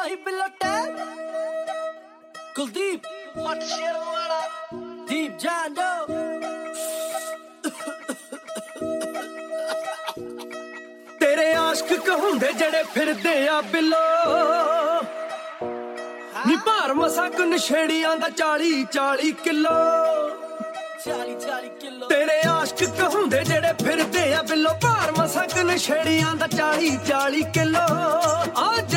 ਭਾਈ ਬਿਲੋਟੇ Kuldeep Mott ਸ਼ੇਰ ਵਾਲਾ ਦੀਪ ਜਾਂਦੋ ਤੇਰੇ ਆਸ਼ਕ ਕਹੁੰਦੇ ਜਿਹੜੇ ਫਿਰਦੇ ਆ ਬਿੱਲੋ ਨੀ ਭਾਰ ਮਸਾਕ ਨਸ਼ੇੜੀਆਂ ਦਾ 40 ਕਿਲੋ 40 ਕਿਲੋ ਤੇਰੇ ਆਸ਼ਕ ਕਹੁੰਦੇ ਜਿਹੜੇ ਫਿਰਦੇ ਆ ਬਿੱਲੋ ਭਾਰ ਮਸਾਕ ਨਸ਼ੇੜੀਆਂ ਦਾ 40 ਕਿਲੋ ਆ